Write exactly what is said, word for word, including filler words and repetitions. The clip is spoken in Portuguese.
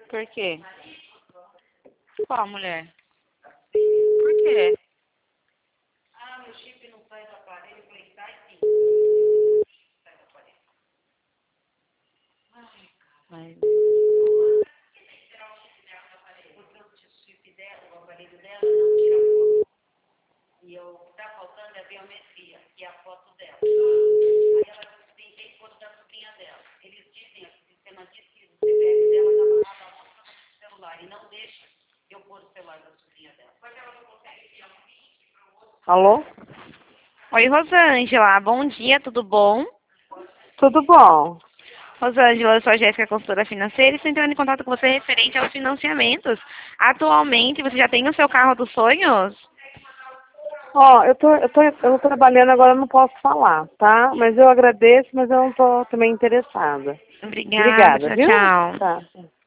Por quê? Qual mulher? Por quê? Ah, meu chip não sai do aparelho. Eu falei, sai sim. Sai do aparelho. Ai, Ai, tirar o chip dela do aparelho. Porque o chip dela, o aparelho dela, não tira foto. E o que tá faltando é a biometria, que é a foto dela. Aí ela tentei pôr da sobrinha dela. Eles dizem, o sistema diz que o C P F dela tá amarrado a outra no celular. E não deixa eu pôr o celular da sobrinha dela. Mas ela não consegue enviar um link para o outro. Alô? Oi, Rosângela. Bom dia, tudo bom? Tudo bom? Rosângela, eu sou a Jéssica, consultora financeira, e estou entrando em contato com você referente aos financiamentos. Atualmente, você já tem o seu carro dos sonhos? Ó, eu tô, eu tô, eu tô trabalhando agora, eu não posso falar, tá? Mas eu agradeço, mas eu não tô também interessada. Obrigada, Obrigada, tchau, viu? tchau. Tá.